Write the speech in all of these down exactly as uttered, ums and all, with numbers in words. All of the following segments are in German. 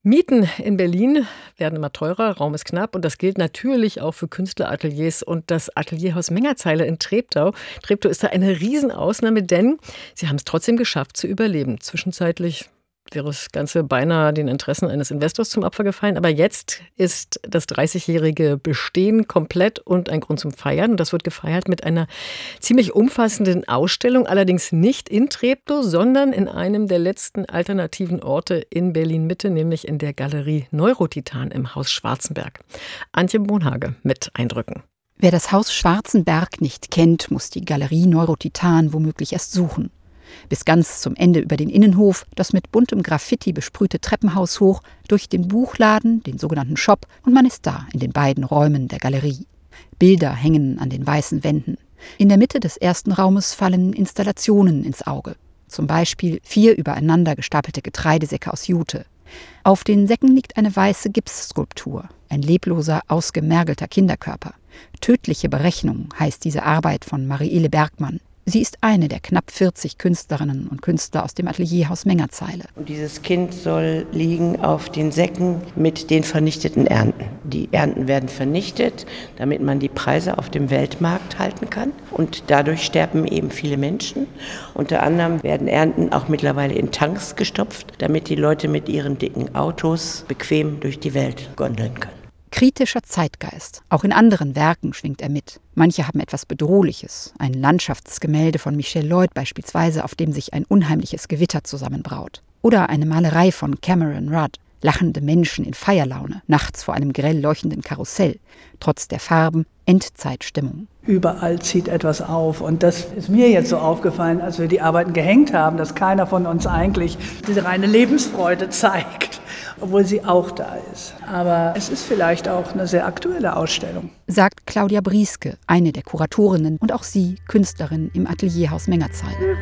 Mieten in Berlin werden immer teurer, Raum ist knapp und das gilt natürlich auch für Künstlerateliers und das Atelierhaus Mengerzeile in Treptow. Treptow ist da eine Riesenausnahme, denn sie haben es trotzdem geschafft zu überleben. Zwischenzeitlich wäre das Ganze beinahe den Interessen eines Investors zum Opfer gefallen. Aber jetzt ist das dreißigjährige Bestehen komplett und ein Grund zum Feiern. Und das wird gefeiert mit einer ziemlich umfassenden Ausstellung, allerdings nicht in Treptow, sondern in einem der letzten alternativen Orte in Berlin-Mitte, nämlich in der Galerie Neurotitan im Haus Schwarzenberg. Antje Bonhage mit Eindrücken. Wer das Haus Schwarzenberg nicht kennt, muss die Galerie Neurotitan womöglich erst suchen. Bis ganz zum Ende über den Innenhof, das mit buntem Graffiti besprühte Treppenhaus hoch, durch den Buchladen, den sogenannten Shop, und man ist da in den beiden Räumen der Galerie. Bilder hängen an den weißen Wänden. In der Mitte des ersten Raumes fallen Installationen ins Auge. Zum Beispiel vier übereinander gestapelte Getreidesäcke aus Jute. Auf den Säcken liegt eine weiße Gipsskulptur, ein lebloser, ausgemergelter Kinderkörper. Tödliche Berechnung heißt diese Arbeit von Mariele Bergmann. Sie ist eine der knapp vierzig Künstlerinnen und Künstler aus dem Atelierhaus Mengerzeile. Und dieses Kind soll liegen auf den Säcken mit den vernichteten Ernten. Die Ernten werden vernichtet, damit man die Preise auf dem Weltmarkt halten kann. Und dadurch sterben eben viele Menschen. Unter anderem werden Ernten auch mittlerweile in Tanks gestopft, damit die Leute mit ihren dicken Autos bequem durch die Welt gondeln können. Kritischer Zeitgeist. Auch in anderen Werken schwingt er mit. Manche haben etwas Bedrohliches. Ein Landschaftsgemälde von Michel Lloyd beispielsweise, auf dem sich ein unheimliches Gewitter zusammenbraut. Oder eine Malerei von Cameron Rudd. Lachende Menschen in Feierlaune, nachts vor einem grell leuchtenden Karussell. Trotz der Farben Endzeitstimmung. Überall zieht etwas auf und das ist mir jetzt so aufgefallen, als wir die Arbeiten gehängt haben, dass keiner von uns eigentlich diese reine Lebensfreude zeigt, obwohl sie auch da ist. Aber es ist vielleicht auch eine sehr aktuelle Ausstellung. Sagt Claudia Brieske, eine der Kuratorinnen und auch sie Künstlerin im Atelierhaus Mengerzeile.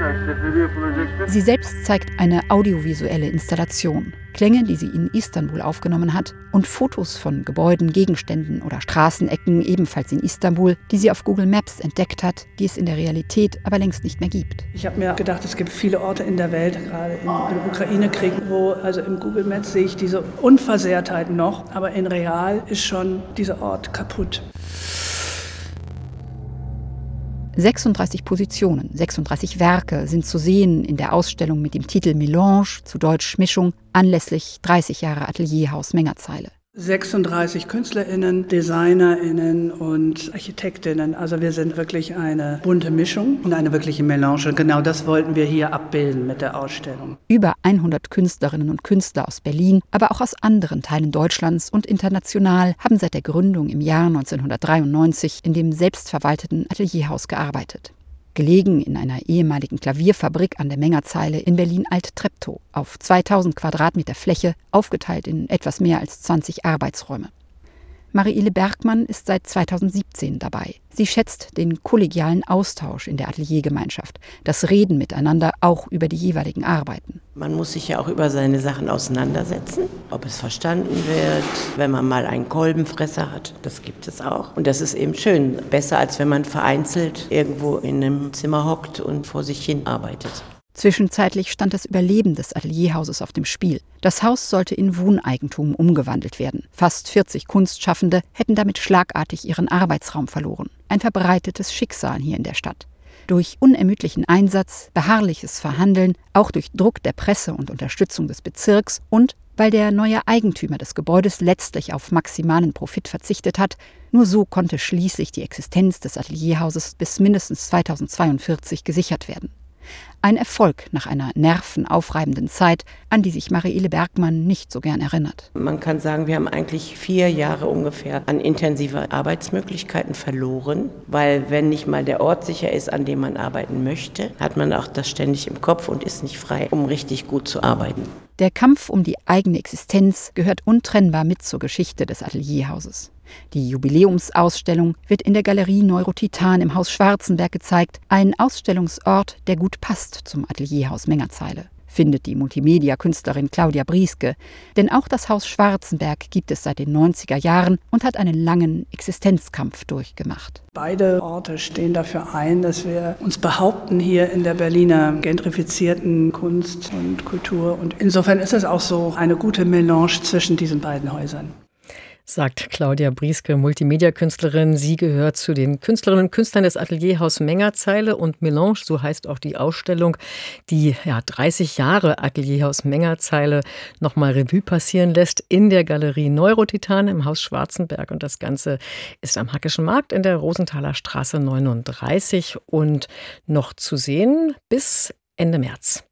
Sie selbst zeigt eine audiovisuelle Installation. Klänge, die sie in Istanbul aufgenommen hat, und Fotos von Gebäuden, Gegenständen oder Straßenecken, ebenfalls in Istanbul, die sie auf Google Maps entdeckt hat, die es in der Realität aber längst nicht mehr gibt. Ich habe mir gedacht, es gibt viele Orte in der Welt, gerade im, im Ukraine-Krieg, wo, also im Google Maps sehe ich diese Unversehrtheit noch, aber in real ist schon dieser Ort kaputt. sechsunddreißig Positionen, sechsunddreißig Werke sind zu sehen in der Ausstellung mit dem Titel Mélange, zu Deutsch Mischung, anlässlich dreißig Jahre Atelierhaus Mengerzeile. sechsunddreißig KünstlerInnen, DesignerInnen und Architektinnen. Also wir sind wirklich eine bunte Mischung und eine wirkliche Melange. Und genau das wollten wir hier abbilden mit der Ausstellung. Über hundert Künstlerinnen und Künstler aus Berlin, aber auch aus anderen Teilen Deutschlands und international haben seit der Gründung im Jahr neunzehnhundertdreiundneunzig in dem selbstverwalteten Atelierhaus gearbeitet. Gelegen in einer ehemaligen Klavierfabrik an der Mengerzeile in Berlin-Alt-Treptow, auf zweitausend Quadratmeter Fläche, aufgeteilt in etwas mehr als zwanzig Arbeitsräume. Mariele Bergmann ist seit zweitausendsiebzehn dabei. Sie schätzt den kollegialen Austausch in der Ateliergemeinschaft, das Reden miteinander auch über die jeweiligen Arbeiten. Man muss sich ja auch über seine Sachen auseinandersetzen, ob es verstanden wird, wenn man mal einen Kolbenfresser hat, das gibt es auch. Und das ist eben schön, besser als wenn man vereinzelt irgendwo in einem Zimmer hockt und vor sich hin arbeitet. Zwischenzeitlich stand das Überleben des Atelierhauses auf dem Spiel. Das Haus sollte in Wohneigentum umgewandelt werden. Fast vierzig Kunstschaffende hätten damit schlagartig ihren Arbeitsraum verloren. Ein verbreitetes Schicksal hier in der Stadt. Durch unermüdlichen Einsatz, beharrliches Verhandeln, auch durch Druck der Presse und Unterstützung des Bezirks und weil der neue Eigentümer des Gebäudes letztlich auf maximalen Profit verzichtet hat, nur so konnte schließlich die Existenz des Atelierhauses bis mindestens zweitausendzweiundvierzig gesichert werden. Ein Erfolg nach einer nervenaufreibenden Zeit, an die sich Mariele Bergmann nicht so gern erinnert. Man kann sagen, wir haben eigentlich vier Jahre ungefähr an intensiver Arbeitsmöglichkeiten verloren, weil wenn nicht mal der Ort sicher ist, an dem man arbeiten möchte, hat man auch das ständig im Kopf und ist nicht frei, um richtig gut zu arbeiten. Der Kampf um die eigene Existenz gehört untrennbar mit zur Geschichte des Atelierhauses. Die Jubiläumsausstellung wird in der Galerie Neurotitan im Haus Schwarzenberg gezeigt, ein Ausstellungsort, der gut passt zum Atelierhaus Mengerzeile. findet die Multimedia-Künstlerin Claudia Brieske. Denn auch das Haus Schwarzenberg gibt es seit den neunziger Jahren und hat einen langen Existenzkampf durchgemacht. Beide Orte stehen dafür ein, dass wir uns behaupten hier in der Berliner gentrifizierten Kunst und Kultur. Und insofern ist es auch so eine gute Melange zwischen diesen beiden Häusern. Sagt Claudia Brieske, Multimedia-Künstlerin. Sie gehört zu den Künstlerinnen und Künstlern des Atelierhaus Mengerzeile und Melange, so heißt auch die Ausstellung, die ja dreißig Jahre Atelierhaus Mengerzeile nochmal Revue passieren lässt in der Galerie Neurotitan im Haus Schwarzenberg. Und das Ganze ist am Hackischen Markt in der Rosenthaler Straße neununddreißig und noch zu sehen bis Ende März.